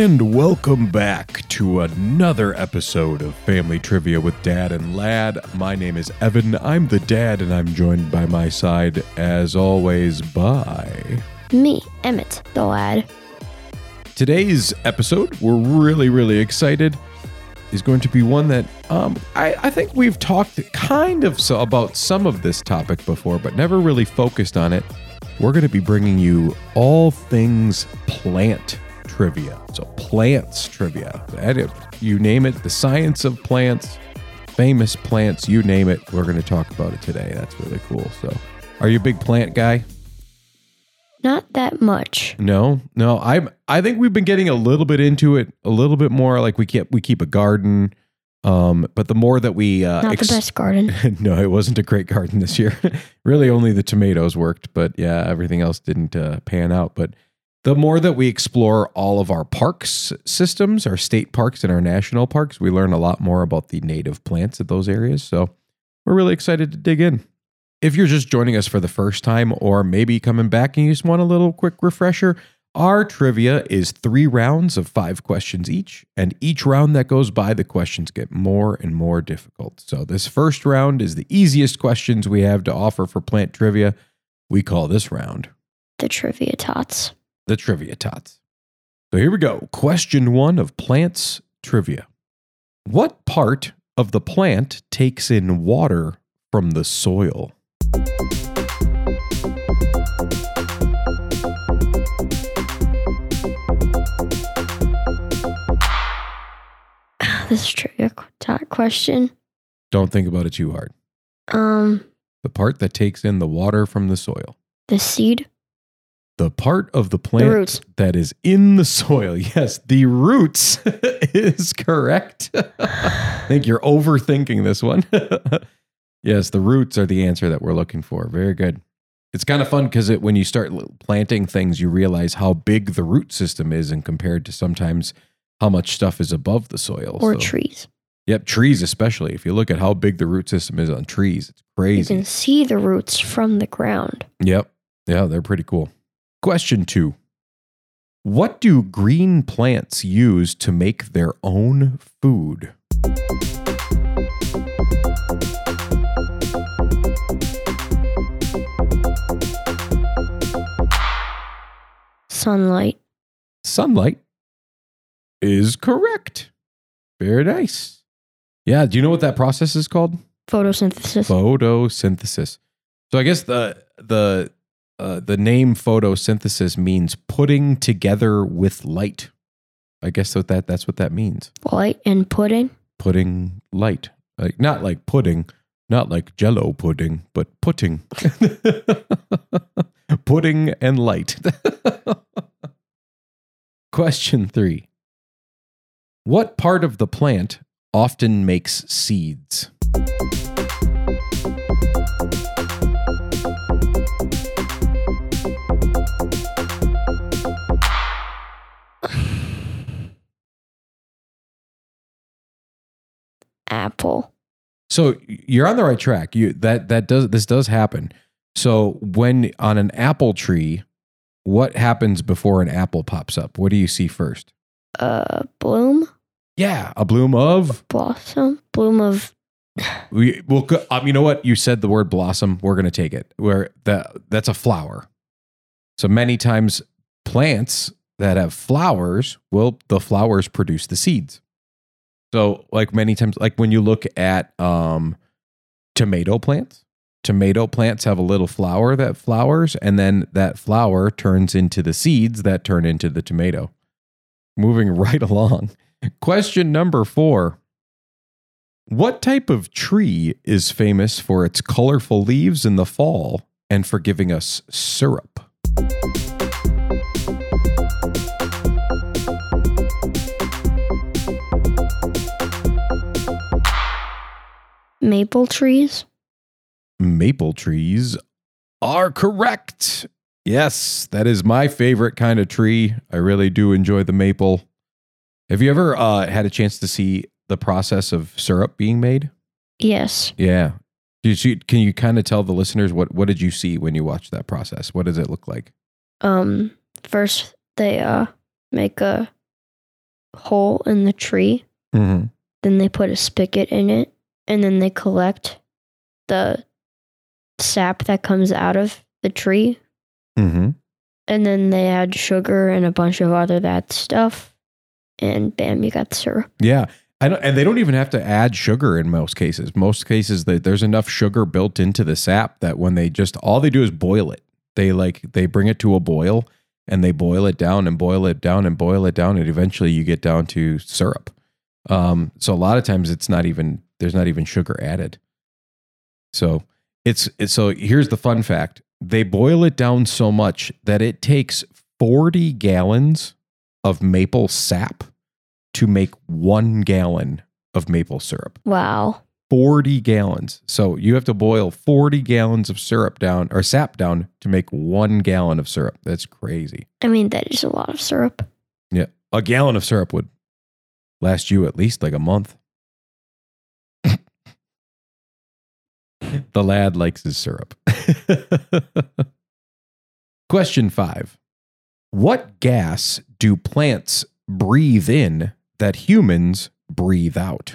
And welcome back to another episode of Family Trivia with Dad and Lad. My name is Evan. I'm the dad, and I'm joined by my side, as always, by... me, Emmett, the lad. Today's episode, we're really excited, is going to be one that I think we've talked kind of about some of this topic before, but never really focused on it. We're going to be bringing you all things plant trivia. So plants trivia. You name it, the science of plants, famous plants, you name it. We're going to talk about it today. That's really cool. So are you a big plant guy? Not that much. No. I think we've been getting a little bit into it, a little bit more. Like we keep a garden. But the more that we not the best garden. No, it wasn't a great garden this year. Really, only the tomatoes worked. But yeah, everything else didn't pan out. But the more that we explore all of our parks systems, our state parks and our national parks, we learn a lot more about the native plants of those areas. So we're really excited to dig in. If you're just joining us for the first time, or maybe coming back and you just want a little quick refresher, our trivia is 3 rounds of 5 questions each. And each round that goes by, the questions get more and more difficult. So this first round is the easiest questions we have to offer for plant trivia. We call this round the Trivia Tots. The Trivia Tots. So here we go. Question 1 of plants trivia. What part of the plant takes in water from the soil? This is a trivia tot question. Don't think about it too hard. The part that takes in the water from the soil. The seed? The part of the plant that is in the soil. Yes, the roots is correct. I think you're overthinking this one. Yes, the roots are the answer that we're looking for. Very good. It's kind of fun because when you start planting things, you realize how big the root system is and compared to sometimes how much stuff is above the soil. Or trees. Yep, trees especially. If you look at how big the root system is on trees, it's crazy. You can see the roots from the ground. Yep. Yeah, they're pretty cool. Question 2. What do green plants use to make their own food? Sunlight. Sunlight is correct. Very nice. Yeah, do you know what that process is called? Photosynthesis. Photosynthesis. So I guess the name photosynthesis means putting together with light. I guess that's what that means. Light and pudding? Putting light. Not like pudding, not like Jell-O pudding, but putting. Pudding and light. Question 3. What part of the plant often makes seeds? Apple. So you're on the right track. This does happen. So when on an apple tree, what happens before an apple pops up? What do you see first? Bloom. Yeah, a bloom of blossom. Bloom of. You know what? You said the word blossom. We're going to take it. That's a flower. So many times plants that have flowers, the flowers produce the seeds. So like many times, like when you look at tomato plants have a little flower that flowers, and then that flower turns into the seeds that turn into the tomato. Moving right along. Question number 4. What type of tree is famous for its colorful leaves in the fall and for giving us syrup? Maple trees? Maple trees are correct. Yes, that is my favorite kind of tree. I really do enjoy the maple. Have you ever had a chance to see the process of syrup being made? Yes. Yeah. Can you kind of tell the listeners what did you see when you watched that process? What does it look like? First they make a hole in the tree. Mm-hmm. Then they put a spigot in it, and then they collect the sap that comes out of the tree. Mm-hmm. And then they add sugar and a bunch of other that stuff. And bam, you got the syrup. Yeah. And they don't even have to add sugar in most cases. Most cases, there's enough sugar built into the sap that when all they do is boil it. They bring it to a boil and they boil it down and boil it down and boil it down. And eventually you get down to syrup. So a lot of times there's not even sugar added. So so here's the fun fact. They boil it down so much that it takes 40 gallons of maple sap to make 1 gallon of maple syrup. Wow. 40 gallons. So you have to boil 40 gallons of sap down to make 1 gallon of syrup. That's crazy. I mean, that is a lot of syrup. Yeah. A gallon of syrup would last you at least like a month. The lad likes his syrup. Question 5. What gas do plants breathe in that humans breathe out?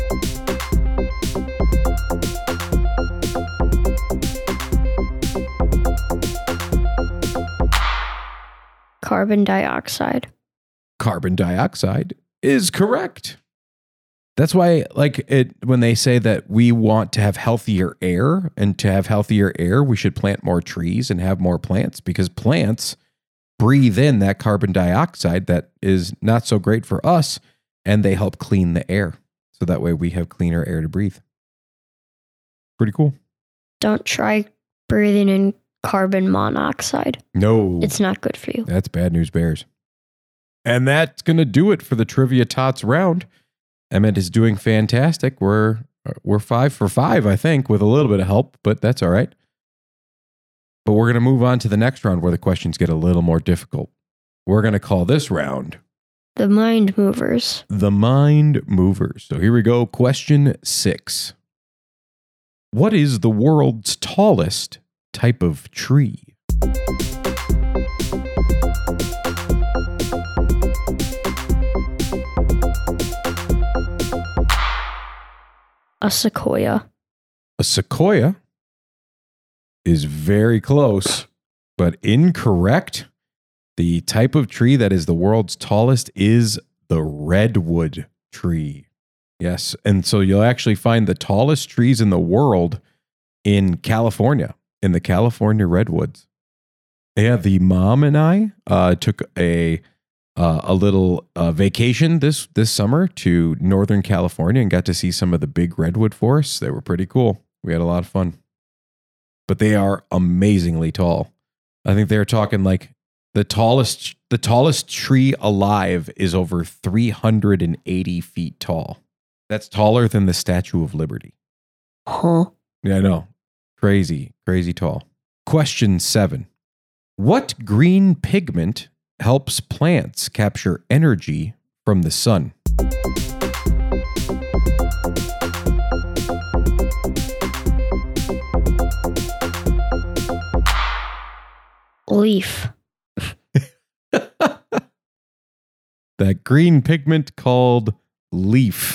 Carbon dioxide. Carbon dioxide is correct. That's why, when they say that we want to have healthier air, and to have healthier air, we should plant more trees and have more plants, because plants breathe in that carbon dioxide that is not so great for us, and they help clean the air. So that way we have cleaner air to breathe. Pretty cool. Don't try breathing in carbon monoxide. No. It's not good for you. That's bad news bears. And that's going to do it for the Trivia Tots round. Emmett is doing fantastic. We're 5 for 5, I think, with a little bit of help, but that's all right. But we're going to move on to the next round where the questions get a little more difficult. We're going to call this round The Mind Movers. The Mind Movers. So here we go. Question 6. What is the world's tallest type of tree? A sequoia. A sequoia is very close, but incorrect. The type of tree that is the world's tallest is the redwood tree. Yes, and so you'll actually find the tallest trees in the world in California, in the California redwoods. Yeah, the mom and I took a little vacation this summer to Northern California and got to see some of the big redwood forests. They were pretty cool. We had a lot of fun. But they are amazingly tall. I think they're talking like the tallest tree alive is over 380 feet tall. That's taller than the Statue of Liberty. Huh? Yeah, I know. Crazy, crazy tall. Question 7. What green pigment helps plants capture energy from the sun? Leaf. That green pigment called leaf.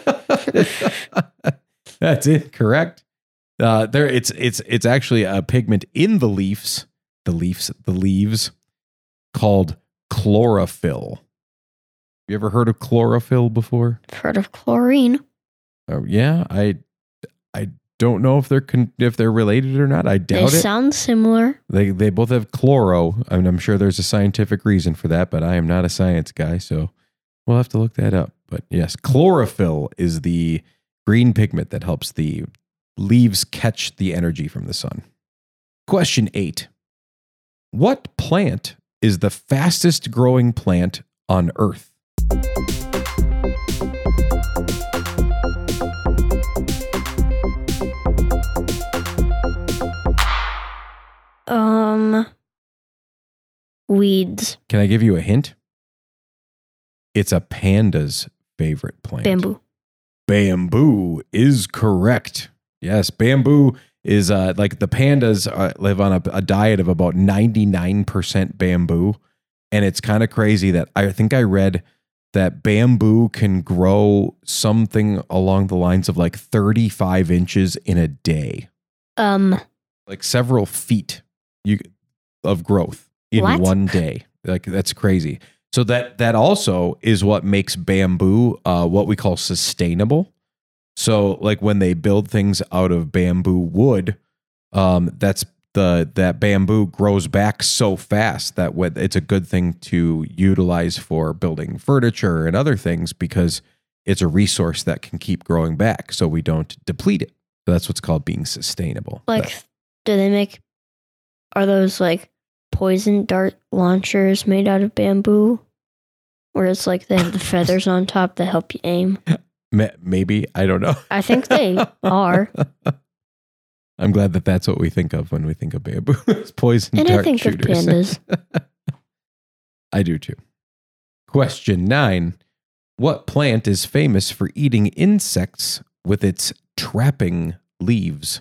That's incorrect. It's actually a pigment in the leaves, the leaves, called chlorophyll. You ever heard of chlorophyll before? I've heard of chlorine. Oh yeah, I don't know if they're related or not. I doubt They it. sound similar. They both have chloro. I mean, I'm sure there's a scientific reason for that, but I am not a science guy, so we'll have to look that up. But yes, chlorophyll is the green pigment that helps the leaves catch the energy from the sun. Question 8. What plant is the fastest growing plant on Earth? Weeds. Can I give you a hint? It's a panda's favorite plant. Bamboo. Bamboo is correct. Yes, bamboo is like the pandas live on a diet of about 99% bamboo. And it's kind of crazy that I think I read that bamboo can grow something along the lines of like 35 inches in a day, like several feet of growth in What? one day. Like that's crazy. So that also is what makes bamboo what we call sustainable. So like when they build things out of bamboo wood, that bamboo grows back so fast that it's a good thing to utilize for building furniture and other things because it's a resource that can keep growing back so we don't deplete it. So that's what's called being sustainable. Like, are those like poison dart launchers made out of bamboo? Where it's like they have the feathers on top that help you aim? Maybe. I don't know. I think they are. I'm glad that that's what we think of when we think of bamboo. It's poison And dart I think shooters. of pandas. I do too. Question 9. What plant is famous for eating insects with its trapping leaves?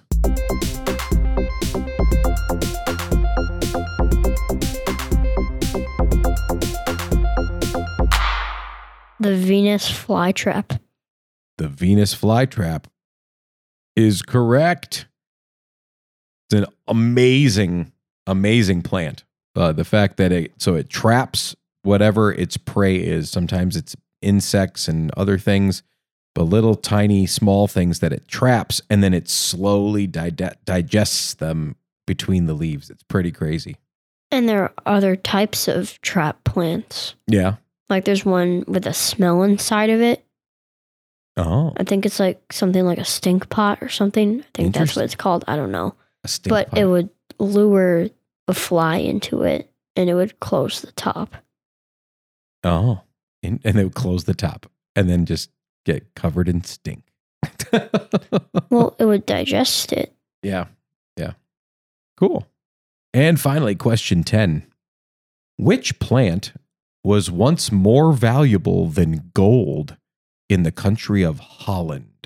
The Venus flytrap. The Venus flytrap is correct. It's an amazing plant. The fact that it traps whatever its prey is. Sometimes it's insects and other things, but little tiny small things that it traps, and then it slowly digests them between the leaves. It's pretty crazy. And there are other types of trap plants. Yeah. Like there's one with a smell inside of it. Oh. I think it's like something like a stink pot or something. I think that's what it's called. I don't know. A stink But pot. it would lure a fly into it and it would close the top. Oh. And they would close the top and then just get covered in stink. Well, it would digest it. Yeah. Yeah. Cool. And finally, question 10. Which plant was once more valuable than gold in the country of Holland?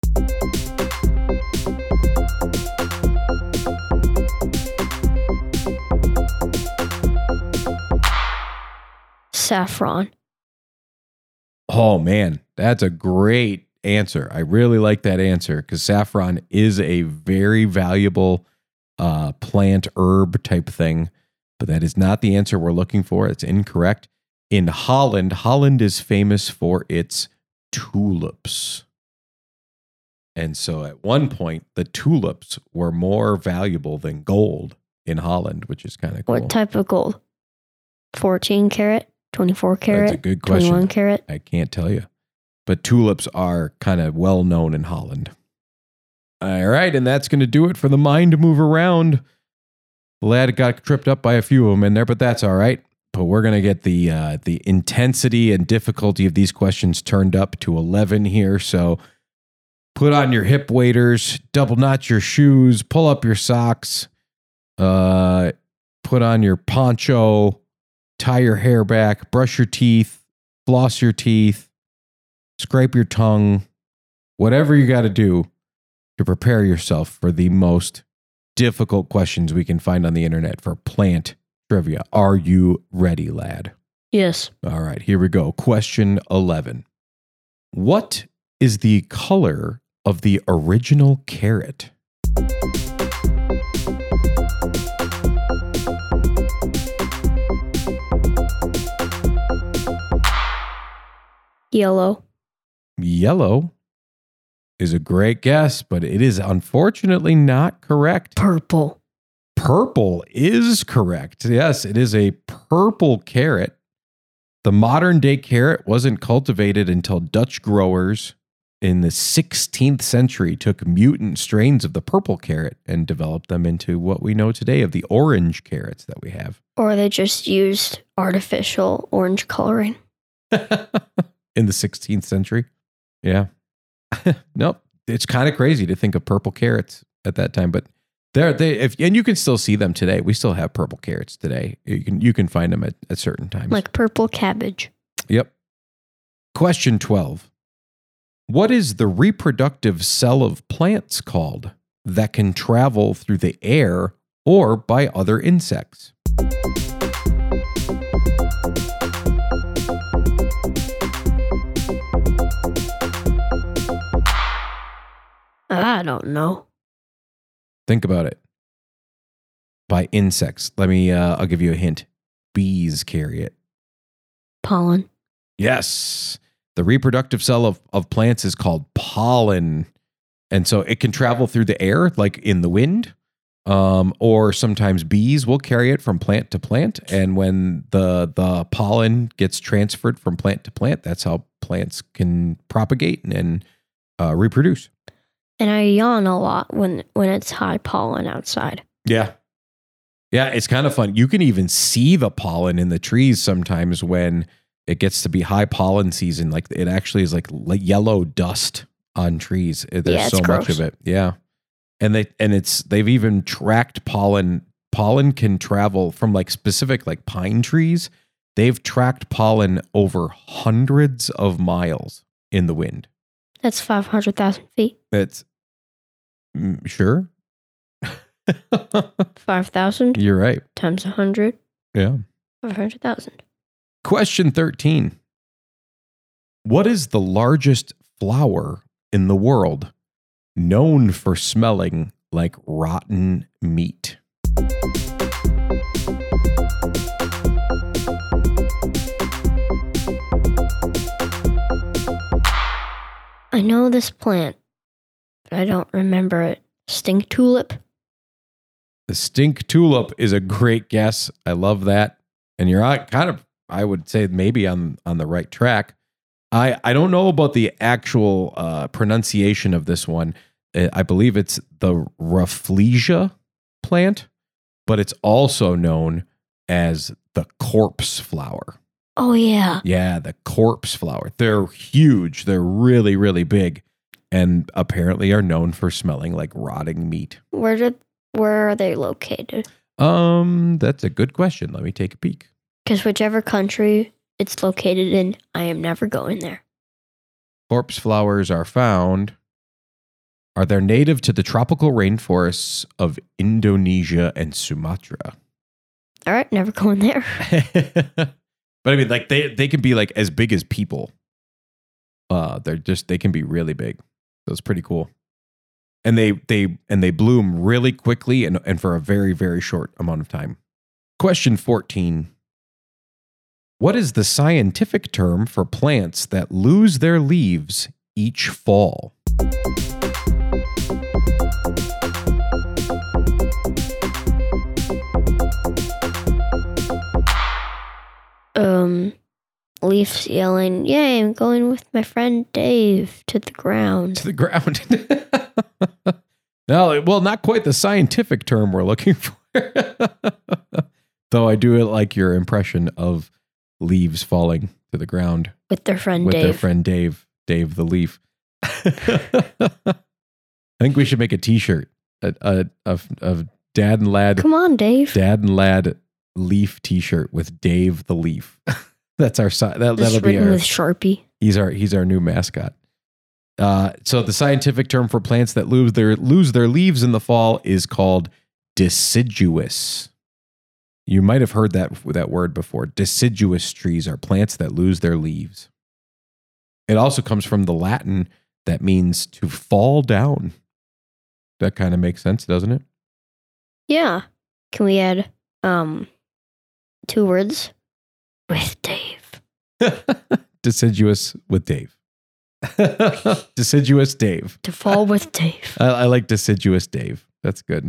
Saffron. Oh, man, that's a great answer. I really like that answer because saffron is a very valuable plant, herb type thing, but that is not the answer we're looking for. It's incorrect. In Holland is famous for its tulips. And so at one point, the tulips were more valuable than gold in Holland, which is kind of cool. What type of gold? 14 karat? 24 karat? That's a good question. 21 karat? I can't tell you. But tulips are kind of well known in Holland. All right, and that's going to do it for the Mind Move Around. The lad got tripped up by a few of them in there, but that's all right. But we're going to get the intensity and difficulty of these questions turned up to 11 here. So put on your hip waders, double knot your shoes, pull up your socks, put on your poncho, tie your hair back, brush your teeth, floss your teeth, scrape your tongue, whatever you got to do to prepare yourself for the most difficult questions we can find on the internet for plant trivia. Are you ready, lad? Yes. All right, here we go. Question 11. What is the color of the original carrot? Yellow. Yellow is a great guess, but it is unfortunately not correct. Purple. Purple is correct. Yes, it is a purple carrot. The modern day carrot wasn't cultivated until Dutch growers in the 16th century took mutant strains of the purple carrot and developed them into what we know today of the orange carrots that we have. Or they just used artificial orange coloring. In the 16th century. Yeah. Nope. It's kind of crazy to think of purple carrots at that time, but and you can still see them today. We still have purple carrots today. You can find them at certain times. Like purple cabbage. Yep. Question 12. What is the reproductive cell of plants called that can travel through the air or by other insects? I don't know. Think about it. By insects. I'll give you a hint. Bees carry it. Pollen. Yes. The reproductive cell of plants is called pollen. And so it can travel through the air, like in the wind, or sometimes bees will carry it from plant to plant. And when the pollen gets transferred from plant to plant, that's how plants can propagate and reproduce. And I yawn a lot when it's high pollen outside. Yeah. Yeah, it's kind of fun. You can even see the pollen in the trees sometimes when it gets to be high pollen season. Like it actually is like yellow dust on trees. There's so much of it. Yeah. And they've even tracked pollen. Pollen can travel from like specific like pine trees. They've tracked pollen over hundreds of miles in the wind. That's 500,000 feet. That's sure. 5,000 You're right. times 100. Yeah. 500,000. Question 13. What is the largest flower in the world known for smelling like rotten meat? I know this plant, but I don't remember it. Stink tulip? The stink tulip is a great guess. I love that. And you're kind of, I would say, maybe on the right track. I don't know about the actual pronunciation of this one. I believe it's the Rafflesia plant, but it's also known as the corpse flower. Oh, yeah. Yeah, the corpse flower. They're huge. They're really, really big, and apparently are known for smelling like rotting meat. Where are they located? That's a good question. Let me take a peek. Because whichever country it's located in, I am never going there. Corpse flowers are they're native to the tropical rainforests of Indonesia and Sumatra. All right, never going there. But I mean, like they can be like as big as people. They can be really big. So it's pretty cool. And they bloom really quickly and for a very, very short amount of time. Question 14. What is the scientific term for plants that lose their leaves each fall? Leafs yelling, "Yay, I'm going with my friend Dave to the ground." To the ground. No, well, not quite the scientific term we're looking for. Though I do like your impression of leaves falling to the ground. With their friend Dave. Dave. With their friend Dave. Dave the leaf. I think we should make a t-shirt of Dad and Lad. Come on, Dave. Dad and Lad leaf t-shirt with Dave the leaf. That's our that'll be our with Sharpie. He's our new mascot. So the scientific term for plants that lose their leaves in the fall is called deciduous. You might have heard that word before. Deciduous trees are plants that lose their leaves. It also comes from the Latin that means to fall down. That kind of makes sense, doesn't it? Yeah. Can we add 2 words? With Dave. Deciduous with Dave. Deciduous Dave. To fall with Dave. I like deciduous Dave. That's good.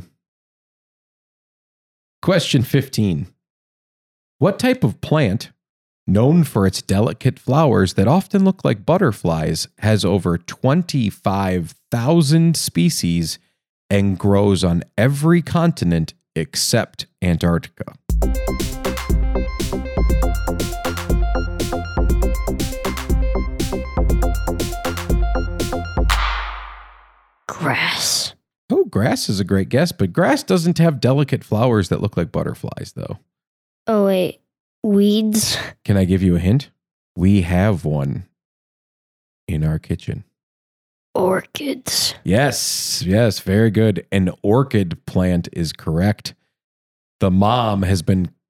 Question 15. What type of plant, known for its delicate flowers that often look like butterflies, has over 25,000 species and grows on every continent except Antarctica? Grass. Oh, grass is a great guess, but grass doesn't have delicate flowers that look like butterflies, though. Oh, wait. Weeds? Can I give you a hint? We have one in our kitchen. Orchids. Yes, very good. An orchid plant is correct. The mom has been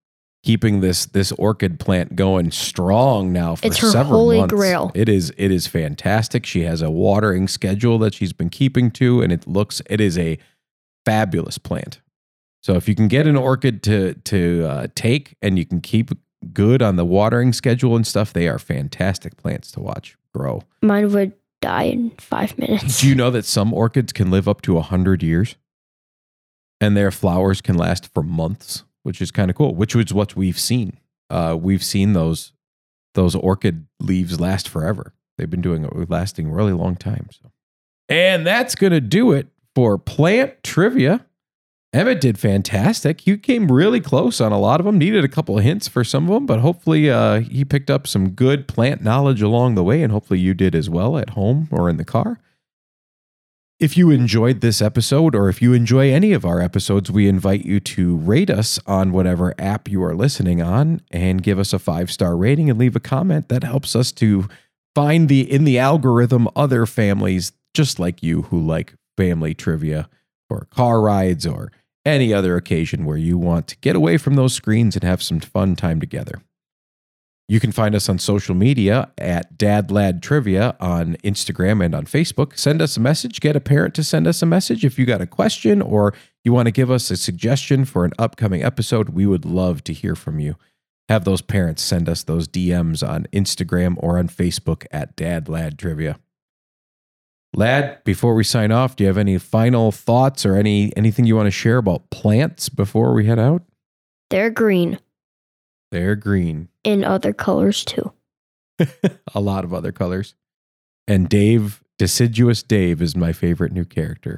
keeping this orchid plant going strong now for It's her several holy months. grail. It is fantastic. She has a watering schedule that she's been keeping to, and it is a fabulous plant. So if you can get an orchid to take and you can keep good on the watering schedule and stuff, they are fantastic plants to watch grow. Mine would die in 5 minutes. Do you know that some orchids can live up to 100 years? And their flowers can last for months, which is kind of cool, which is what we've seen. We've seen those orchid leaves last forever. They've been lasting a really long time. So. And that's going to do it for plant trivia. Emmett did fantastic. He came really close on a lot of them. Needed a couple of hints for some of them, but hopefully he picked up some good plant knowledge along the way, and hopefully you did as well at home or in the car. If you enjoyed this episode, or if you enjoy any of our episodes, we invite you to rate us on whatever app you are listening on and give us a 5-star rating and leave a comment. That helps us to find in the algorithm other families just like you who like family trivia or car rides or any other occasion where you want to get away from those screens and have some fun time together. You can find us on social media at Dad Lad Trivia on Instagram and on Facebook. Send us a message. Get a parent to send us a message. If you got a question or you want to give us a suggestion for an upcoming episode, we would love to hear from you. Have those parents send us those DMs on Instagram or on Facebook at Dad Lad Trivia. Lad, before we sign off, do you have any final thoughts or anything you want to share about plants before we head out? They're green. They're green. In other colors too. A lot of other colors. And Dave, Deciduous Dave, is my favorite new character.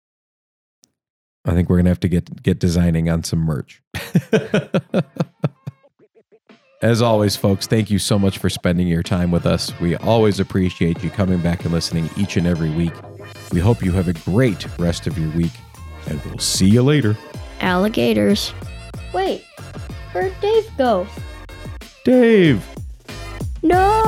I think we're going to have to get designing on some merch. As always, folks, thank you so much for spending your time with us. We always appreciate you coming back and listening each and every week. We hope you have a great rest of your week, and we'll see you later. Alligators. Wait, where'd Dave go? Dave! No!